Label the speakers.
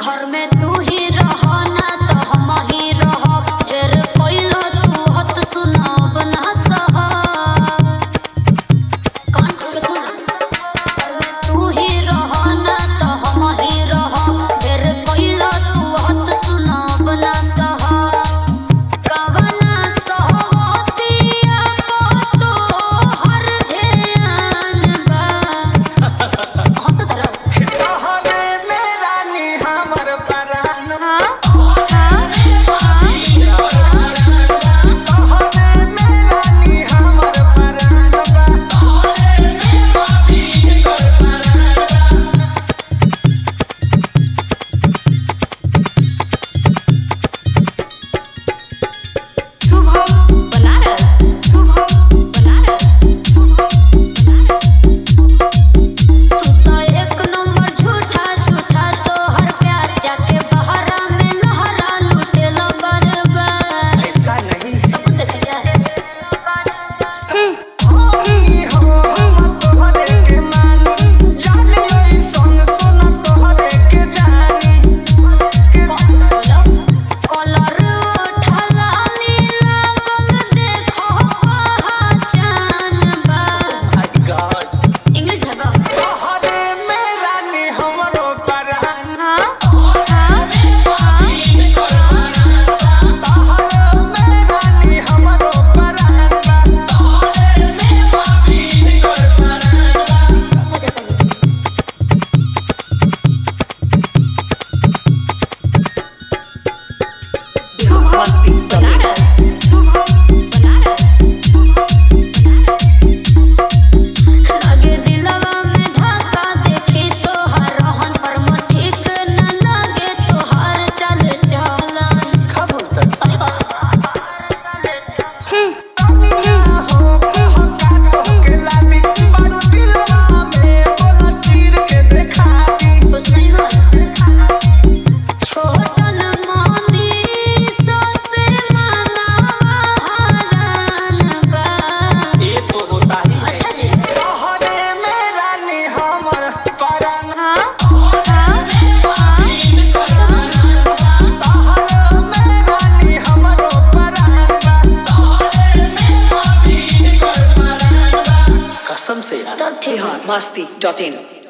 Speaker 1: घर में तू ही रहो ना तो हम ही रहो फिर कोइलो तू हत सुनाब ना सहा कान खोल के सुन घर में तू ही रहो ना तो हम ही रहो फिर कोइलो तू हत सुनाब ना सहा कवना सहवतिया को तो हर ध्यान बा हंसत रह
Speaker 2: तोहरे मेरा नी हमर परान
Speaker 1: तोहरे
Speaker 2: मेरा नी हमर परान
Speaker 1: तू तो एक नंबर झूठा झूठा तो हर प्यार जाके बहरा में लहरा लुटेला बर्बाद
Speaker 2: ऐसा नहीं
Speaker 1: सब देख लिया है
Speaker 2: होगी हो हम तोहरे के मानी जानी ऐसन सुन तोहरे के जानी
Speaker 1: कलर उठला लीला गल देखो पहचान बा
Speaker 2: माय गॉड
Speaker 1: इंग्लिश है बा
Speaker 2: तोहरे मेरा नी हमरो परान तोहरे मेरा नी हमरो परान
Speaker 1: मुझे पहले लगे दिलवा में धक्का देखे तो हर रहन पर मोर ठीक न लगे तो हर चल चलन
Speaker 2: कब तक
Speaker 1: सही कह
Speaker 2: दुनिया हो कहता के लाली बारू दिलवा में बोला चीर के देखा दी
Speaker 1: कुछ नहीं बोल छोटन मोदी सो से मनावा हजान बा
Speaker 2: ये तो होता ही है
Speaker 1: अच्छा जी
Speaker 2: तोहरे मेरा नी हमर परान तोहरे मेरा नी हमरो परान कसम से यार
Speaker 1: तब ठीक है
Speaker 3: masti.in